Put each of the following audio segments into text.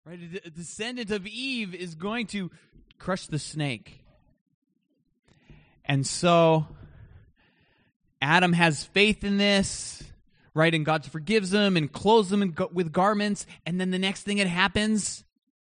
Right? A descendant of Eve is going to crush the snake. And so Adam has faith in this, right? And God forgives him and clothes him with garments. And then the next thing that happens,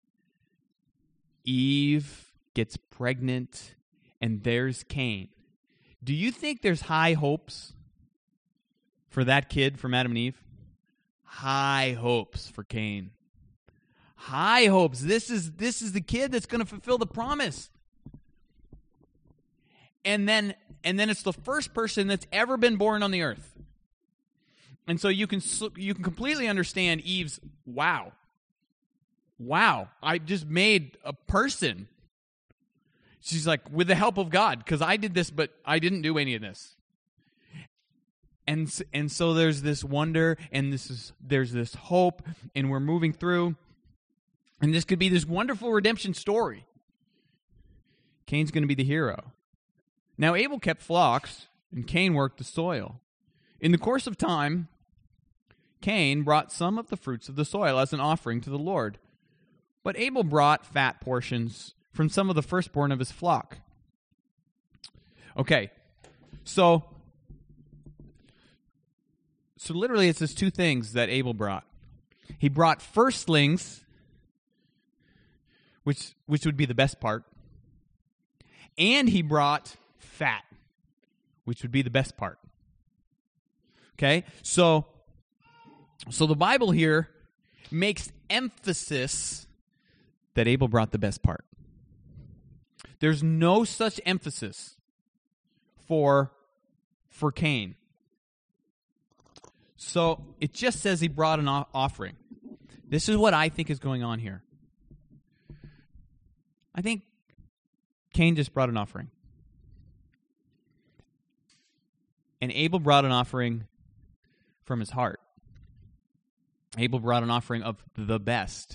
Eve gets pregnant, and there's Cain. Do you think there's high hopes for that kid from Adam and Eve? High hopes for Cain. High hopes. This is the kid that's going to fulfill the promise. And then it's the first person that's ever been born on the earth. And so you can completely understand Eve's wow, I just made a person. She's like, with the help of God, because I did this, but I didn't do any of this. And so there's this wonder, and there's this hope, and we're moving through, and this could be this wonderful redemption story. Cain's going to be the hero. Now Abel kept flocks, and Cain worked the soil. In the course of time, Cain brought some of the fruits of the soil as an offering to the Lord, but Abel brought fat portions from some of the firstborn of his flock. Okay, so literally it's just two things that Abel brought. He brought firstlings, which would be the best part, and he brought fat, which would be the best part. Okay, so the Bible here makes emphasis that Abel brought the best part. There's no such emphasis for Cain. So it just says he brought an offering. This is what I think is going on here. I think Cain just brought an offering. And Abel brought an offering from his heart. Abel brought an offering of the best.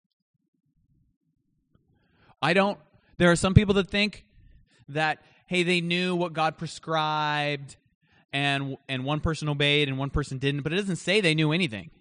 There are some people that think that, hey, they knew what God prescribed and one person obeyed and one person didn't, but it doesn't say they knew anything.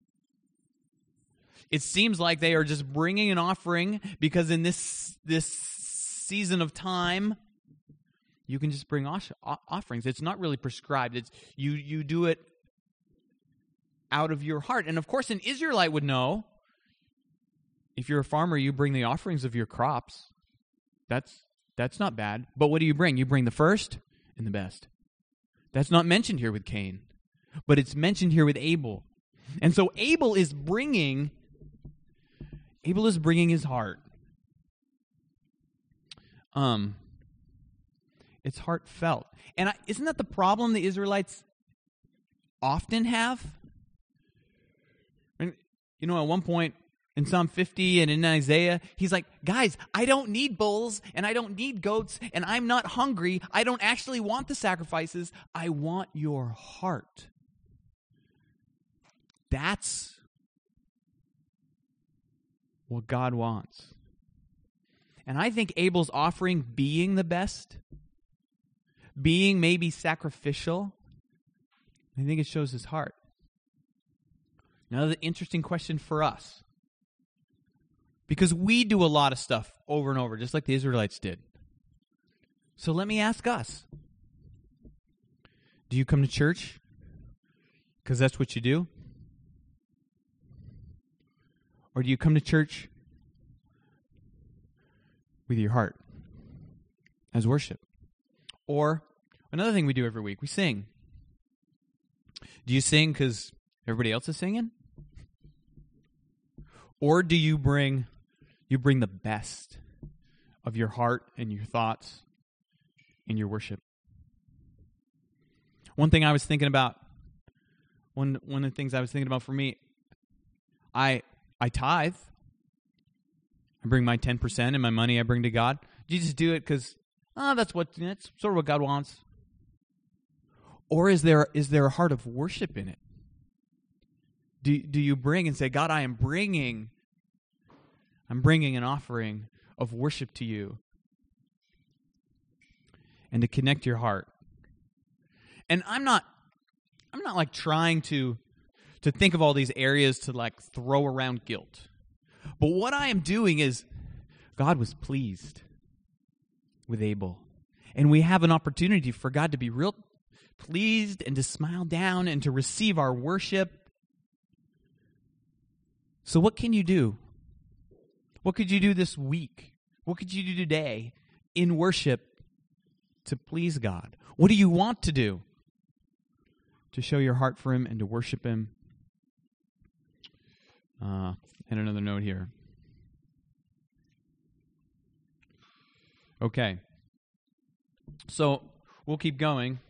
It seems like they are just bringing an offering because in this season of time, you can just bring offerings. It's not really prescribed. It's you do it out of your heart. And of course, an Israelite would know, if you're a farmer, you bring the offerings of your crops. That's not bad. But what do you bring? You bring the first and the best. That's not mentioned here with Cain, but it's mentioned here with Abel. And so Abel is bringing his heart. It's heartfelt. And isn't that the problem the Israelites often have? And, at one point in Psalm 50 and in Isaiah, he's like, guys, I don't need bulls and I don't need goats and I'm not hungry. I don't actually want the sacrifices. I want your heart. That's what God wants. And I think Abel's offering being the best, being maybe sacrificial, I think it shows his heart. Now, the interesting question for us, because we do a lot of stuff over and over, just like the Israelites did. So let me ask us, do you come to church because that's what you do? Or do you come to church with your heart as worship? Or another thing we do every week, we sing. Do you sing because everybody else is singing? Or do you bring the best of your heart and your thoughts in your worship? One thing I was thinking about, one of the things I was thinking about for me, I tithe. I bring my 10% and my money I bring to God. Do you just do it because that's sort of what God wants? Or is there a heart of worship in it? Do you bring and say, God, I'm bringing an offering of worship to you, and to connect your heart. And I'm not like trying to think of all these areas to like throw around guilt. But what I am doing is, God was pleased with Abel. And we have an opportunity for God to be real pleased and to smile down and to receive our worship. So what can you do? What could you do this week? What could you do today in worship to please God? What do you want to do to show your heart for Him and to worship Him? And another note here. Okay. So we'll keep going.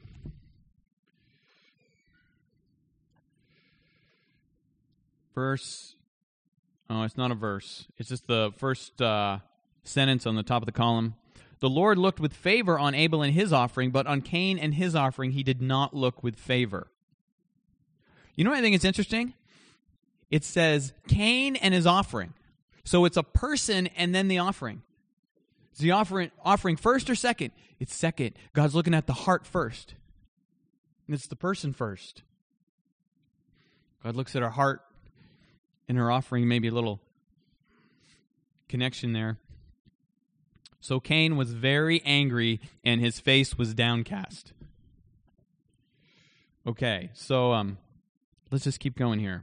It's not a verse. It's just the first sentence on the top of the column. The Lord looked with favor on Abel and his offering, but on Cain and his offering He did not look with favor. You know what I think is interesting? It says Cain and his offering. So it's a person and then the offering. Is the offering first or second? It's second. God's looking at the heart first. And it's the person first. God looks at our heart and her offering, maybe a little connection there. So Cain was very angry and his face was downcast. Okay, so let's just keep going here.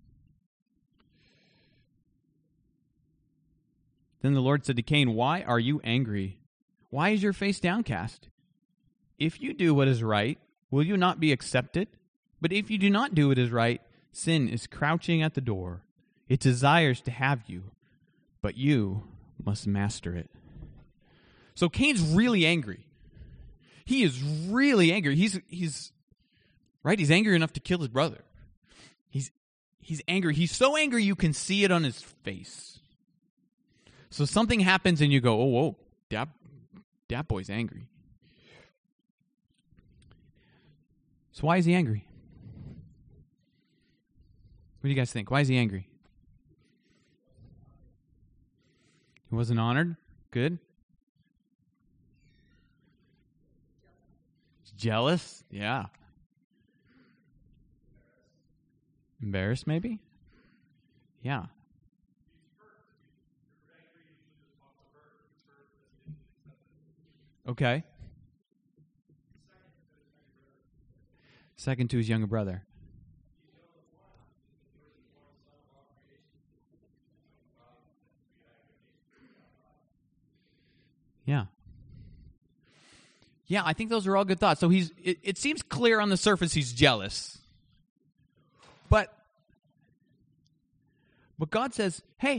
Then the Lord said to Cain, "Why are you angry? Why is your face downcast? If you do what is right, will you not be accepted? But if you do not do what is right, sin is crouching at the door. It desires to have you, but you must master it." So Cain's really angry. He is really angry. He's right. He's angry enough to kill his brother. He's angry. He's so angry you can see it on his face. So something happens and you go, "Oh, whoa, that boy's angry." So why is he angry? What do you guys think? Why is he angry? He wasn't honored? Good. Jealous? Yeah. Embarrassed, maybe? Yeah. Okay. Second to his younger brother. Yeah. Yeah, I think those are all good thoughts. So it seems clear on the surface he's jealous. But God says, "Hey,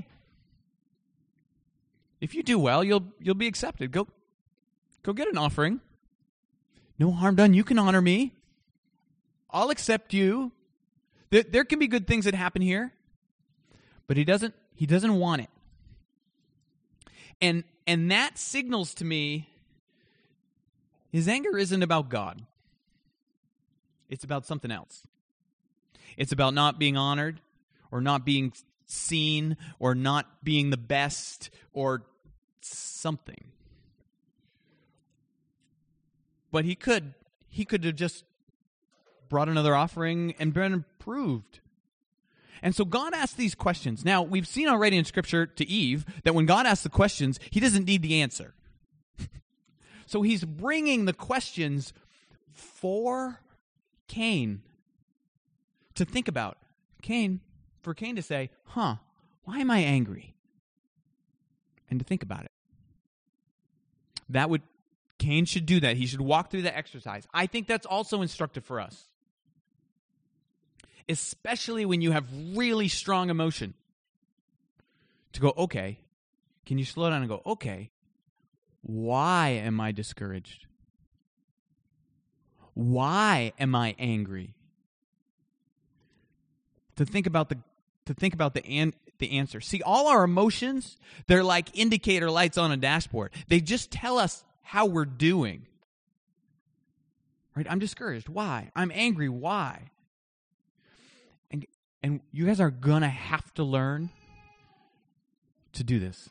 if you do well, you'll be accepted. Go get an offering. No harm done. You can honor me. I'll accept you." There can be good things that happen here, but he doesn't want it. And that signals to me his anger isn't about God. It's about something else. It's about not being honored or not being seen or not being the best or something. But he could have just brought another offering and been approved. And so God asked these questions. Now, we've seen already in Scripture to Eve that when God asks the questions, He doesn't need the answer. So He's bringing the questions for Cain to think about. For Cain to say, why am I angry? And to think about it. Cain should do that. He should walk through that exercise. I think that's also instructive for us. Especially when you have really strong emotion. To go, okay, can you slow down and go, okay, why am I discouraged? Why am I angry? To think about the answer. See, all our emotions, they're like indicator lights on a dashboard. They just tell us how we're doing. Right? I'm discouraged. Why? I'm angry. Why? And you guys are going to have to learn to do this.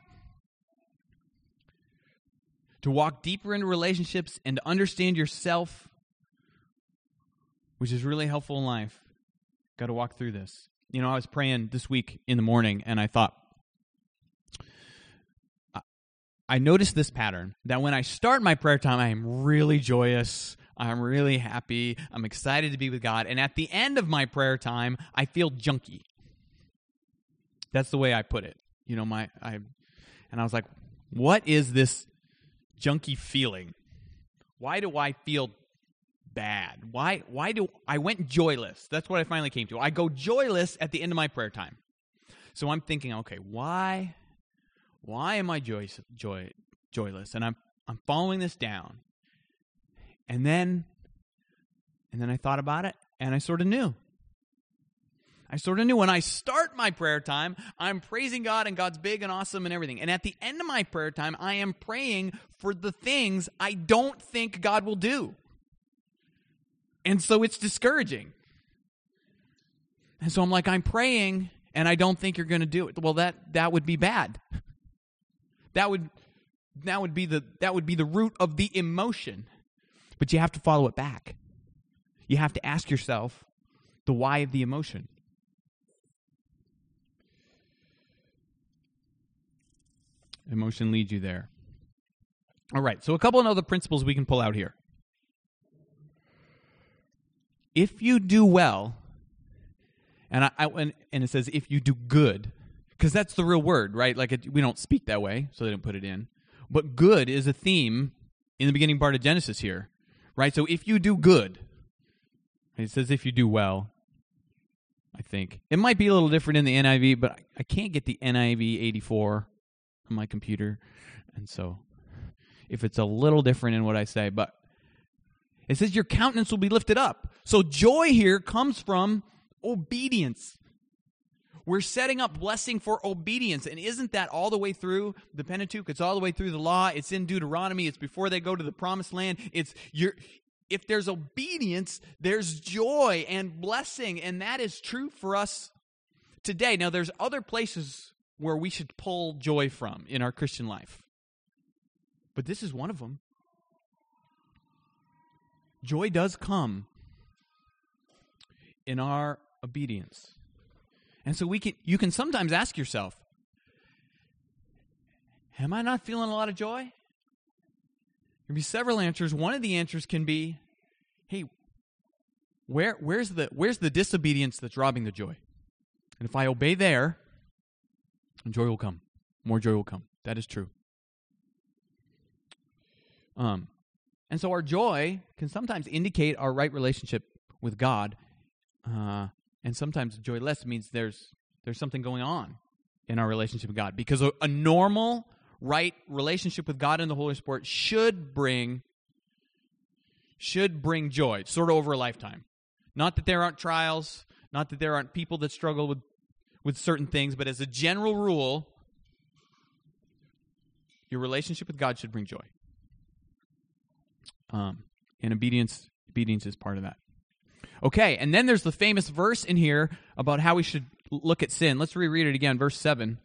To walk deeper into relationships and to understand yourself, which is really helpful in life. Got to walk through this. You know, I was praying this week in the morning, and I thought, I noticed this pattern that when I start my prayer time, I am really joyous. I'm really happy. I'm excited to be with God. And at the end of my prayer time, I feel junky. That's the way I put it. And I was like, what is this junky feeling? Why do I feel bad? Why do I went joyless? That's what I finally came to. I go joyless at the end of my prayer time. So I'm thinking, okay, why am I joyless? And I'm following this down. And then I thought about it, and I sort of knew. When I start my prayer time, I'm praising God, and God's big and awesome and everything. And at the end of my prayer time, I am praying for the things I don't think God will do. And so it's discouraging. And so I'm like, I'm praying, and I don't think you're going to do it. Well, that would be bad. That would be the root of the emotion. But you have to follow it back. You have to ask yourself the why of the emotion. Emotion leads you there. All right, so a couple of other principles we can pull out here. If you do well, and it says if you do good, because that's the real word, right? Like we don't speak that way, so they don't put it in. But good is a theme in the beginning part of Genesis here, right? So if you do good, it says if you do well, I think. It might be a little different in the NIV, but I can't get the NIV 84 on my computer. And so if it's a little different in what I say, but it says your countenance will be lifted up. So joy here comes from obedience. We're setting up blessing for obedience. And isn't that all the way through the Pentateuch? It's all the way through the law. It's in Deuteronomy. It's before they go to the promised land. If there's obedience, there's joy and blessing. And that is true for us today. Now, there's other places where we should pull joy from in our Christian life. But this is one of them. Joy does come in our obedience. And so you can sometimes ask yourself, am I not feeling a lot of joy? There can be several answers. One of the answers can be, hey, where's the disobedience that's robbing the joy? And if I obey there, joy will come. More joy will come. That is true. And so our joy can sometimes indicate our right relationship with God, and sometimes joyless means there's something going on in our relationship with God. Because a normal, right relationship with God and the Holy Spirit should bring joy, sort of over a lifetime. Not that there aren't trials, not that there aren't people that struggle with certain things, but as a general rule, your relationship with God should bring joy. And obedience is part of that. Okay, and then there's the famous verse in here about how we should look at sin. Let's reread it again, verse 7.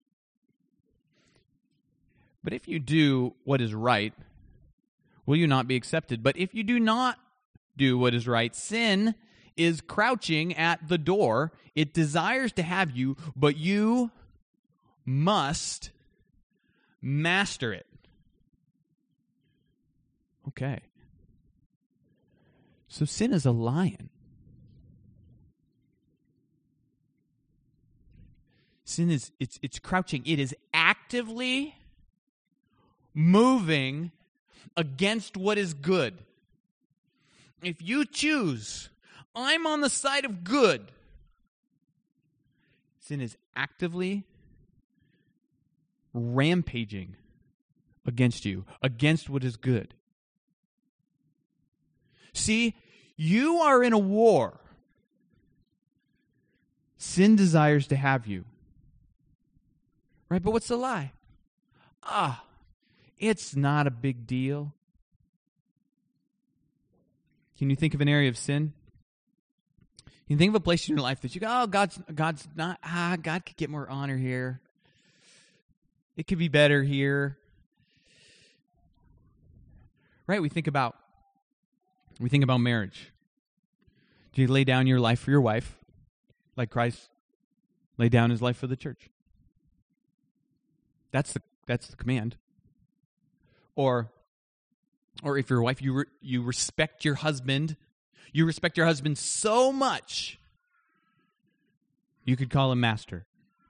But if you do what is right, will you not be accepted? But if you do not do what is right, sin is crouching at the door. It desires to have you, but you must master it. Okay. So sin is a lion. Sin is it's crouching. It is actively moving against what is good. If you choose, I'm on the side of good, sin is actively rampaging against you, against what is good. See, you are in a war. Sin desires to have you. Right? But what's the lie? It's not a big deal. Can you think of an area of sin? Can you think of a place in your life that you go, God's not, God could get more honor here. It could be better here. Right? We think about marriage. Do you lay down your life for your wife like Christ laid down his life for the church? That's the command. or if you're a wife, you respect your husband. You respect your husband so much, you could call him master.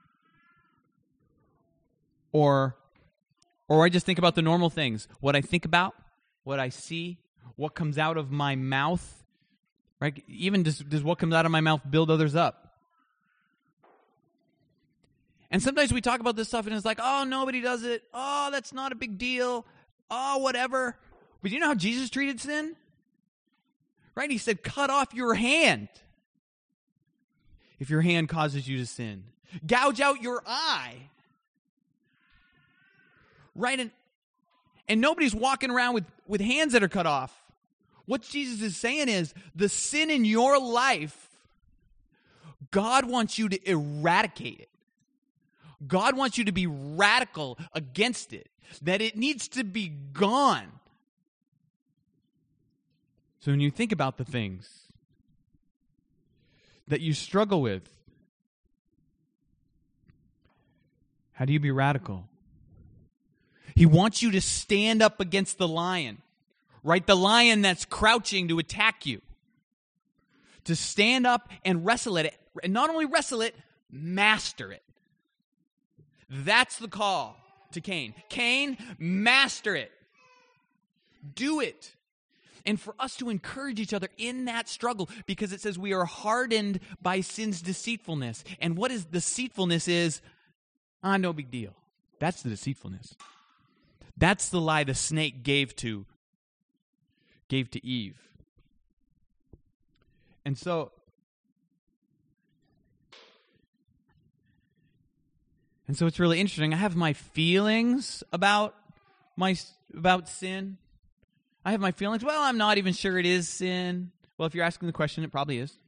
Or I just think about the normal things. What I think about, what I see, what comes out of my mouth. Right? Even does what comes out of my mouth build others up? And sometimes we talk about this stuff and it's like, oh, nobody does it. Oh, that's not a big deal. Oh, whatever. But you know how Jesus treated sin? Right? He said, cut off your hand if your hand causes you to sin. Gouge out your eye. Right? And nobody's walking around with hands that are cut off. What Jesus is saying is, the sin in your life, God wants you to eradicate it. God wants you to be radical against it. That it needs to be gone. So when you think about the things that you struggle with, how do you be radical? He wants you to stand up against the lion, right? The lion that's crouching to attack you. To stand up and wrestle it. And not only wrestle it, master it. That's the call to Cain. Cain, master it. Do it. And for us to encourage each other in that struggle, because it says we are hardened by sin's deceitfulness. And what is deceitfulness is, no big deal. That's the deceitfulness. That's the lie the snake gave to Eve. And so it's really interesting. I have my feelings about sin. I have my feelings. Well, I'm not even sure it is sin. Well, if you're asking the question, it probably is.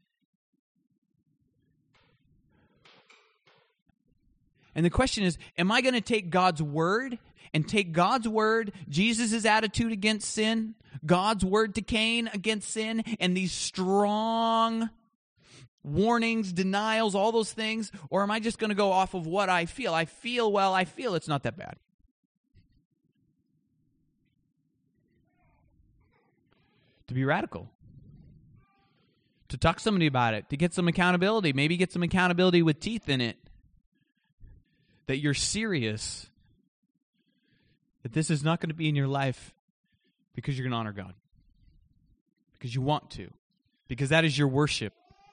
And the question is, am I going to take God's word and take God's word, Jesus' attitude against sin, God's word to Cain against sin, and these strong warnings, denials, all those things, or am I just going to go off of what I feel? I feel it's not that bad. To be radical. To talk to somebody about it. To get some accountability. Maybe get some accountability with teeth in it. That you're serious. That this is not going to be in your life because you're going to honor God. Because you want to. Because that is your worship.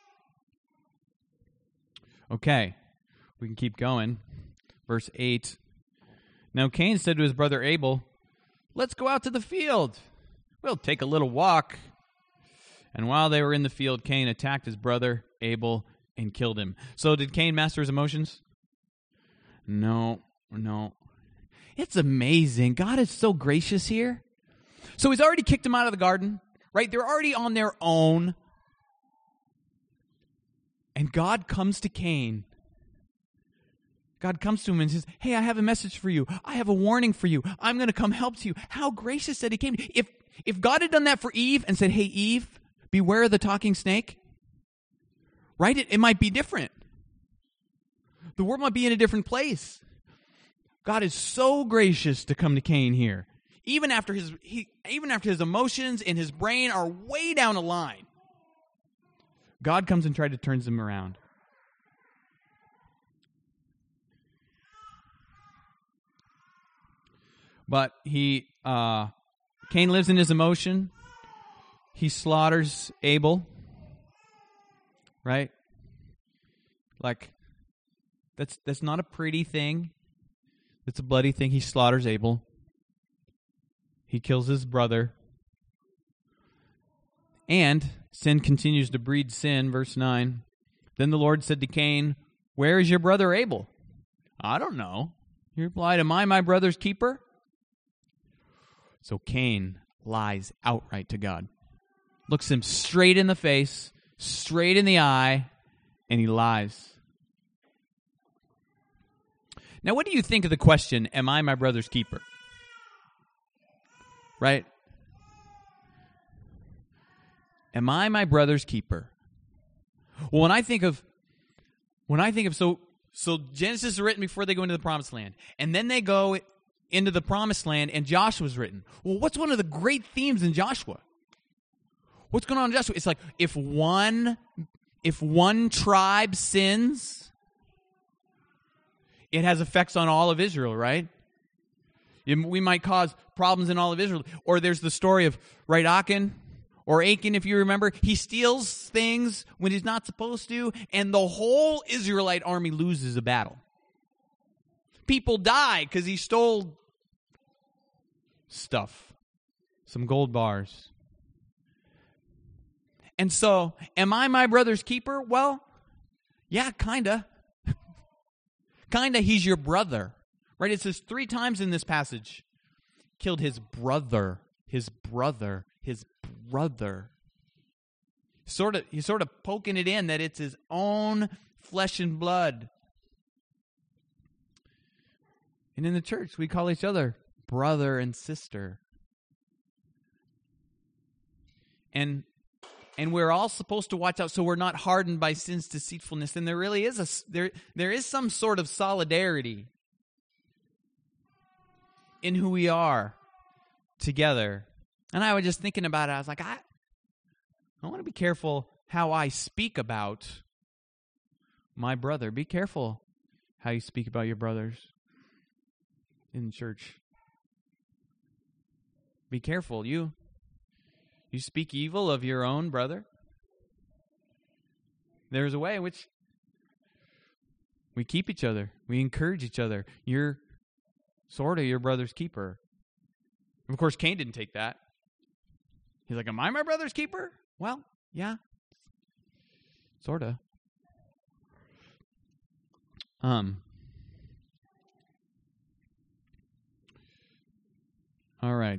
Okay. We can keep going. Verse 8. Now Cain said to his brother Abel, let's go out to the field. We'll take a little walk. And while they were in the field, Cain attacked his brother Abel and killed him. So did Cain master his emotions? No. It's amazing. God is so gracious here. So he's already kicked him out of the garden, right? They're already on their own. And God comes to Cain. God comes to him and says, hey, I have a message for you. I have a warning for you. I'm going to come help you. How gracious that he came. If God had done that for Eve and said, hey, Eve, beware of the talking snake, right? It might be different. The world might be in a different place. God is so gracious to come to Cain here. Even after his emotions and his brain are way down the line, God comes and tries to turn them around. But Cain lives in his emotion. He slaughters Abel. Right? Like, that's not a pretty thing. It's a bloody thing. He slaughters Abel. He kills his brother. And sin continues to breed sin. Verse 9. Then the Lord said to Cain, where is your brother Abel? I don't know. He replied, am I my brother's keeper? So Cain lies outright to God. Looks him straight in the face, straight in the eye, and he lies. Now, what do you think of the question, am I my brother's keeper? Right? Am I my brother's keeper? Well, when I think of so Genesis is written before they go into the promised land. And then they go into the promised land, and Joshua's written. Well, what's one of the great themes in Joshua? What's going on in Joshua? It's like if one tribe sins, it has effects on all of Israel, right? We might cause problems in all of Israel. Or there's the story of, right, Achan, or Achan, if you remember. He steals things when he's not supposed to, and the whole Israelite army loses a battle. People die because he stole stuff, some gold bars. And so, am I my brother's keeper? Well, yeah, kinda. Kinda, he's your brother. Right? It says 3 times in this passage, killed his brother, his brother, his brother. He's sort of poking it in that it's his own flesh and blood. And in the church, we call each other brother and sister. And we're all supposed to watch out so we're not hardened by sin's deceitfulness. And there really is there is some sort of solidarity in who we are together. And I was just thinking about it. I was like, I want to be careful how I speak about my brother. Be careful how you speak about your brothers in church. Be careful. You speak evil of your own brother. There's a way in which we keep each other. We encourage each other. You're sort of your brother's keeper. Of course, Cain didn't take that. He's like, am I my brother's keeper? Well, yeah. Sort of. All right.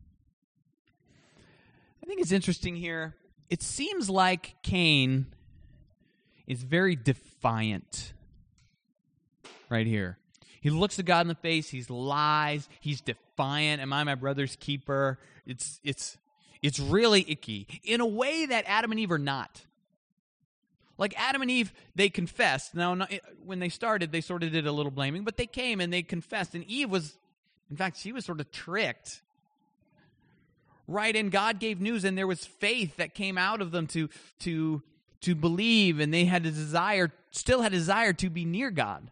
I think it's interesting here. It seems like Cain is very defiant right here. He looks at God in the face. He lies. He's defiant. Am I my brother's keeper? It's really icky in a way that Adam and Eve are not. Like Adam and Eve, they confessed. Now, when they started, they sort of did a little blaming, but they came and they confessed. And Eve was, in fact, she was sort of tricked. Right, and God gave news, and there was faith that came out of them to believe, and they had a desire, still had a desire to be near God.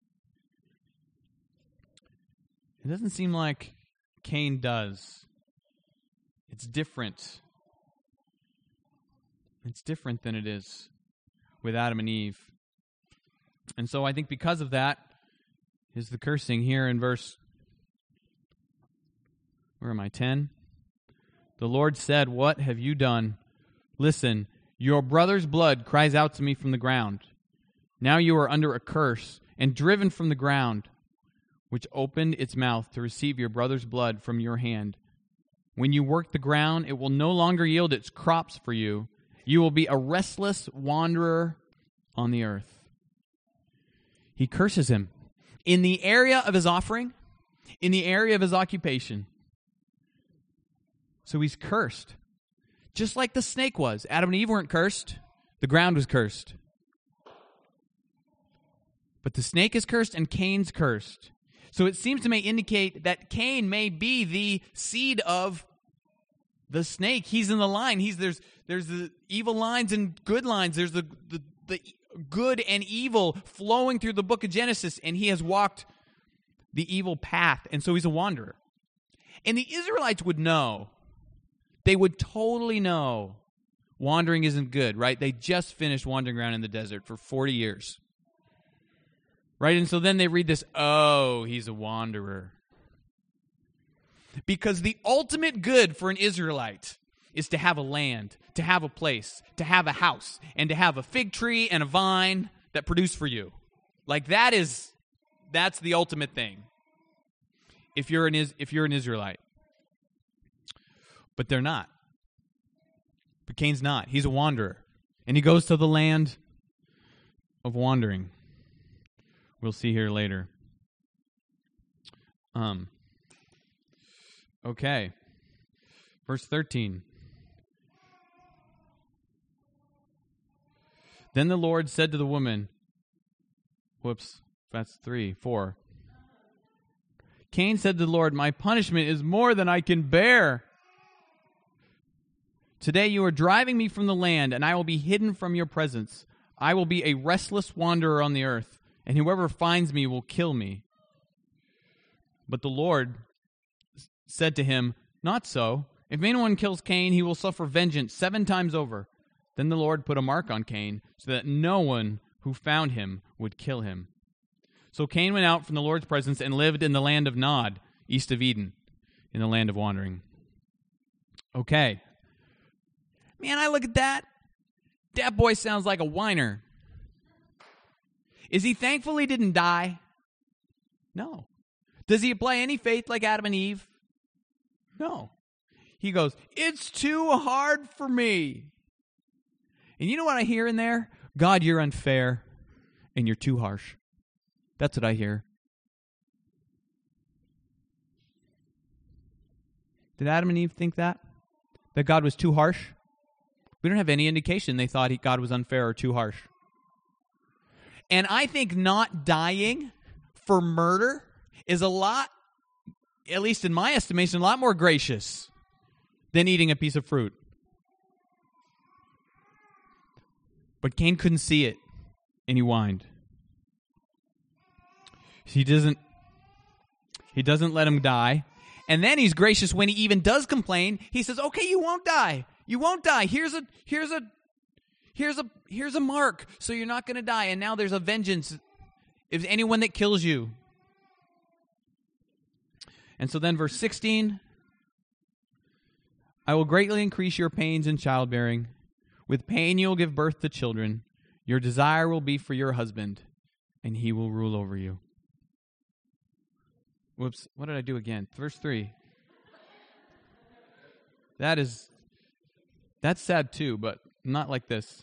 It doesn't seem like Cain does. It's different. It's different than it is with Adam and Eve. And so I think because of that is the cursing here in verse, where am I, 10? The Lord said, what have you done? Listen, your brother's blood cries out to me from the ground. Now you are under a curse and driven from the ground, which opened its mouth to receive your brother's blood from your hand. When you work the ground, it will no longer yield its crops for you. You will be a restless wanderer on the earth. He curses him in the area of his offering, in the area of his occupation. So he's cursed. Just like the snake was. Adam and Eve weren't cursed. The ground was cursed. But the snake is cursed and Cain's cursed. So it seems to may indicate that Cain may be the seed of the snake. He's in the line. There's the evil lines and good lines. There's the good and evil flowing through the book of Genesis, and he has walked the evil path, and so he's a wanderer. And the Israelites would know. They would totally know wandering isn't good, right? They just finished wandering around in the desert for 40 years. Right? And so then they read this, oh, he's a wanderer. Because the ultimate good for an Israelite is to have a land, to have a place, to have a house, and to have a fig tree and a vine that produce for you. Like that's the ultimate thing. If you're an Israelite. But they're not. But Cain's not. He's a wanderer. And he goes to the land of wandering. We'll see here later. Okay. Verse 13. Then the Lord said to the woman, that's 4. Cain said to the Lord, "My punishment is more than I can bear. Today you are driving me from the land, and I will be hidden from your presence. I will be a restless wanderer on the earth, and whoever finds me will kill me." But the Lord said to him, "Not so. If anyone kills Cain, he will suffer vengeance 7 times over." Then the Lord put a mark on Cain, so that no one who found him would kill him. So Cain went out from the Lord's presence and lived in the land of Nod, east of Eden, in the land of wandering. Okay. Man, I look at that. That boy sounds like a whiner. Is he thankful he didn't die? No. Does he apply any faith like Adam and Eve? No. He goes, "It's too hard for me." And you know what I hear in there? "God, you're unfair, and you're too harsh." That's what I hear. Did Adam and Eve think that? That God was too harsh? We don't have any indication they thought God was unfair or too harsh. And I think not dying for murder is a lot, at least in my estimation, a lot more gracious than eating a piece of fruit. But Cain couldn't see it, and he whined. He doesn't let him die. And then he's gracious when he even does complain. He says, "Okay, you won't die. You won't die. Here's a mark, so you're not going to die. And now there's a vengeance if anyone that kills you." And so then verse 16, "I will greatly increase your pains in childbearing. With pain you will give birth to children. Your desire will be for your husband, and he will rule over you." Whoops, what did I do again? Verse 3. That's sad too, but not like this.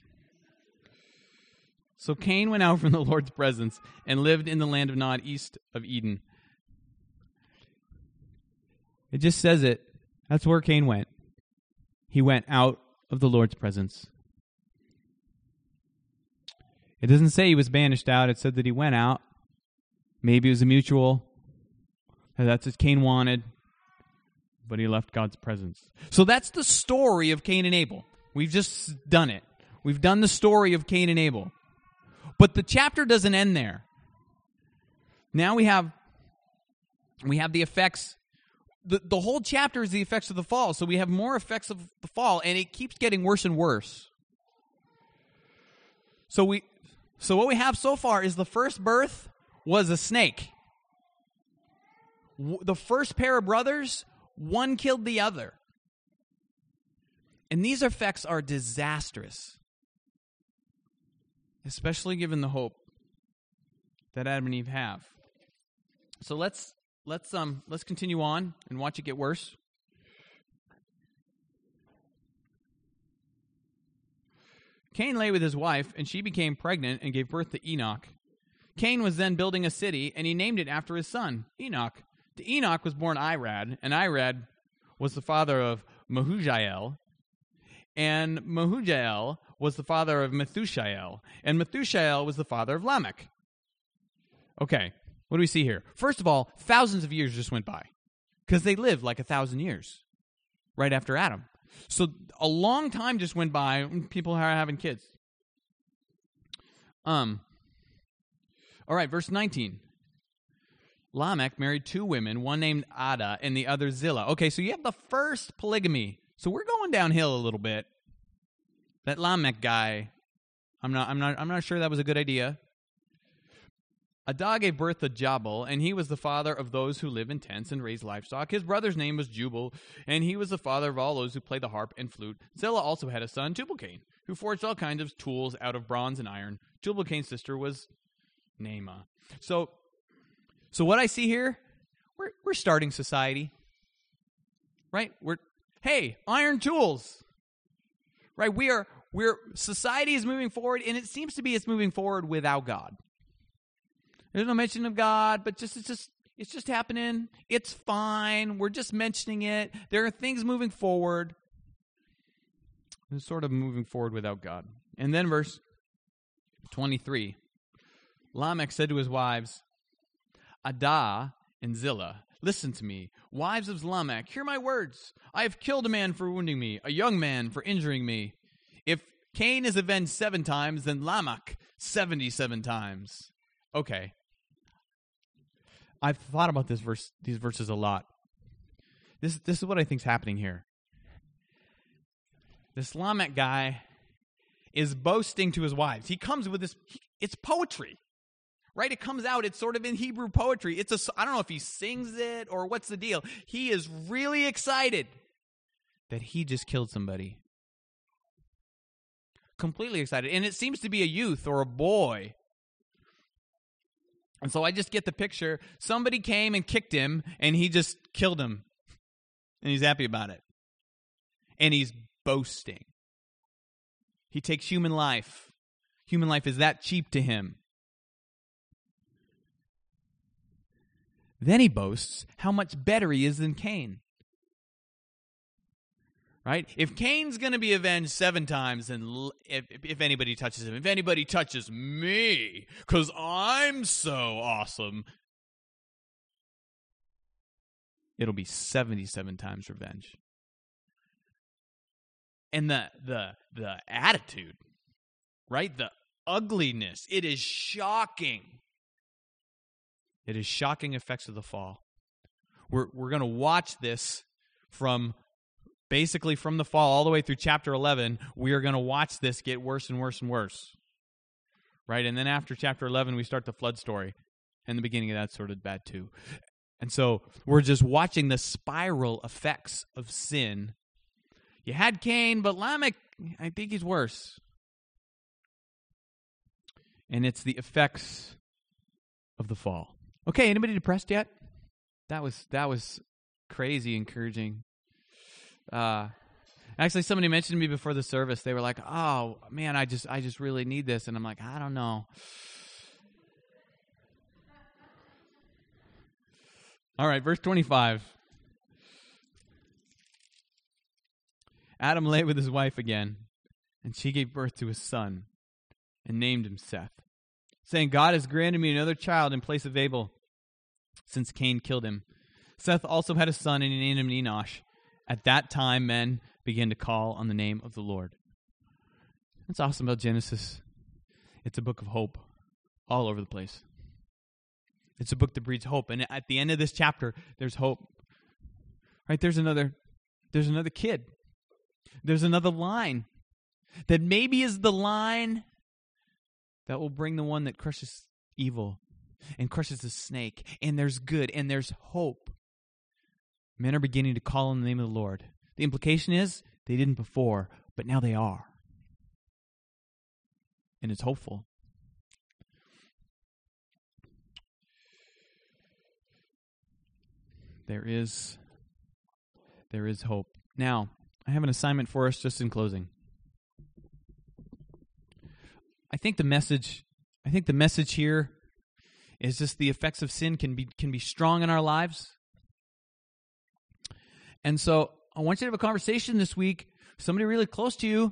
"So Cain went out from the Lord's presence and lived in the land of Nod, east of Eden." It just says it. That's where Cain went. He went out of the Lord's presence. It doesn't say he was banished out. It said that he went out. Maybe it was a mutual. That's what Cain wanted. But he left God's presence. So that's the story of Cain and Abel. We've just done it. We've done the story of Cain and Abel. But the chapter doesn't end there. Now we have the effects. The whole chapter is the effects of the fall. So we have more effects of the fall, and it keeps getting worse and worse. So what we have so far is the first birth was a snake. The first pair of brothers, one killed the other. And these effects are disastrous, especially given the hope that Adam and Eve have. So let's continue on and watch it get worse. Cain lay with his wife, and she became pregnant and gave birth to Enoch. Cain was then building a city, and he named it after his son, Enoch. To Enoch was born Irad, and Irad was the father of Mehujael, and Mehujael was the father of Methushael, and Methushael was the father of Lamech. Okay, what do we see here? First of all, thousands of years just went by, because they lived like 1,000 years right after Adam. So a long time just went by, and people are having kids. All right, verse 19. Lamech married 2 women, one named Ada and the other Zillah. Okay, so you have the first polygamy. So we're going downhill a little bit. That Lamech guy, I'm not sure that was a good idea. Ada gave birth to Jabal, and he was the father of those who live in tents and raise livestock. His brother's name was Jubal, and he was the father of all those who play the harp and flute. Zillah also had a son, Tubal-Cain, who forged all kinds of tools out of bronze and iron. Tubal-Cain's sister was Naamah. So what I see here, we're starting society, right? Hey, iron tools, right? Society is moving forward, and it seems to be it's moving forward without God. There's no mention of God, but it's just happening. It's fine. We're just mentioning it. There are things moving forward. It's sort of moving forward without God. And then verse 23, Lamech said to his wives, Ada and Zillah, listen to me. Wives of Lamech, hear my words. I have killed a man for wounding me, a young man for injuring me. If Cain is avenged 7 times, then Lamech 77 times. Okay. I've thought about these verses a lot. This is what I think is happening here. This Lamech guy is boasting to his wives. He comes with this, it's poetry, right? It comes out, it's sort of in Hebrew poetry. I don't know if he sings it or what's the deal. He is really excited that he just killed somebody. Completely excited. And it seems to be a youth or a boy. And so I just get the picture. Somebody came and kicked him, and he just killed him. And he's happy about it. And he's boasting. He takes human life. Human life is that cheap to him. Then he boasts how much better he is than Cain. Right? If Cain's going to be avenged 7 times, and if anybody touches him, if anybody touches me, because I'm so awesome, it'll be 77 times revenge. And the attitude, right? The ugliness, it is shocking. It is shocking effects of the fall. We're going to watch this basically from the fall all the way through chapter 11. We are going to watch this get worse and worse and worse. Right? And then after chapter 11, we start the flood story. And the beginning of that's sort of bad too. And so we're just watching the spiral effects of sin. You had Cain, but Lamech, I think he's worse. And it's the effects of the fall. Okay, anybody depressed yet? That was crazy encouraging. Actually, somebody mentioned to me before the service. They were like, "Oh man, I just really need this," and I'm like, "I don't know." All right, verse 25. Adam lay with his wife again, and she gave birth to a son, and named him Seth, saying, "God has granted me another child in place of Abel, since Cain killed him." Seth also had a son, and he named him Enosh. At that time, men began to call on the name of the Lord. That's awesome about Genesis. It's a book of hope all over the place. It's a book that breeds hope. And at the end of this chapter, there's hope. Right? There's another kid. There's another line that maybe is the line that will bring the one that crushes evil and crushes the snake. And there's good and there's hope. Men are beginning to call on the name of the Lord. The implication is they didn't before, but now they are. And it's hopeful. There is hope. Now, I have an assignment for us just in closing. I think the message here is just the effects of sin can be strong in our lives. And so I want you to have a conversation this week with somebody really close to you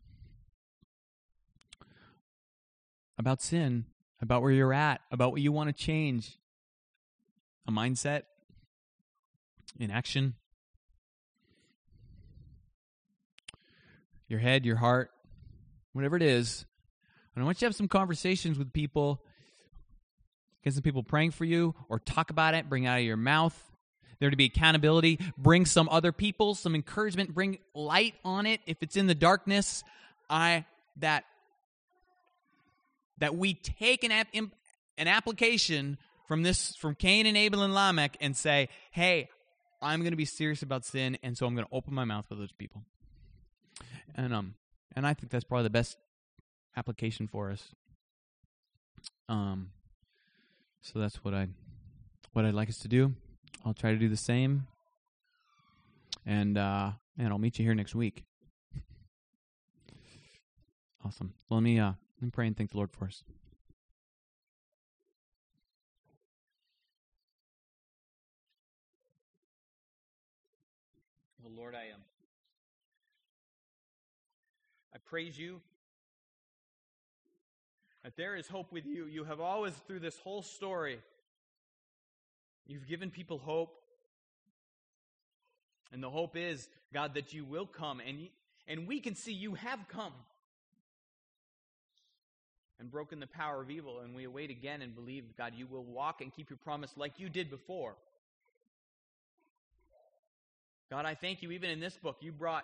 about sin, about where you're at, about what you want to change. A mindset, in action, your head, your heart, whatever it is. And I want you to have some conversations with people, get some people praying for you, or talk about it, bring it out of your mouth. There to be accountability. Bring some other people, some encouragement. Bring light on it. If it's in the darkness, that we take an application from Cain and Abel and Lamech and say, "Hey, I'm going to be serious about sin, and so I'm going to open my mouth with those people." And I think that's probably the best application for us. So that's what I'd like us to do. I'll try to do the same. And I'll meet you here next week. Awesome. Well, let me pray and thank the Lord for us. Well, Lord, I praise you that there is hope with you. You have always, through this whole story, You've given people hope. And the hope is, God, that you will come. And we can see you have come and broken the power of evil. And we await again and believe, God, you will walk and keep your promise like you did before. God, I thank you. Even in this book, you brought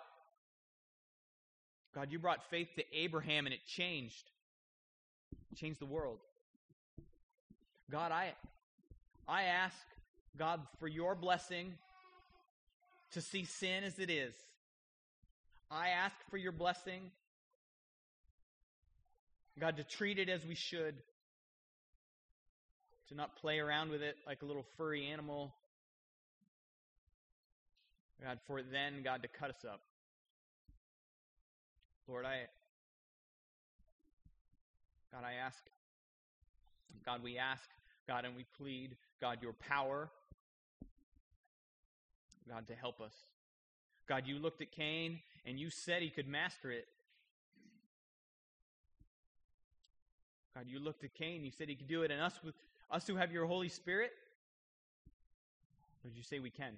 faith to Abraham, and it changed the world. God, I ask, God, for your blessing to see sin as it is. I ask for your blessing, God, to treat it as we should, to not play around with it like a little furry animal. God, for then, God, to cut us up. Lord, I ask, God, we ask, God, and we plead, God, your power, God, to help us. God, you looked at Cain, and you said he could master it. God, you looked at Cain, you said he could do it, and us who have your Holy Spirit, would you say we can?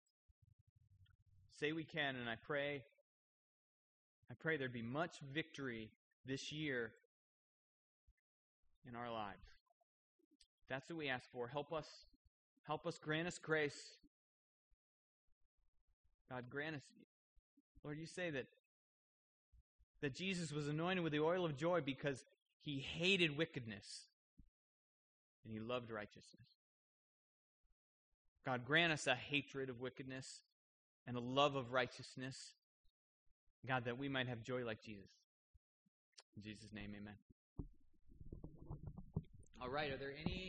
Say we can, and I pray there'd be much victory this year in our lives. That's what we ask for. Help us, grant us grace. God, grant us. Lord, you say that Jesus was anointed with the oil of joy because he hated wickedness and he loved righteousness. God, grant us a hatred of wickedness and a love of righteousness. God, that we might have joy like Jesus. In Jesus' name, amen. All right, are there any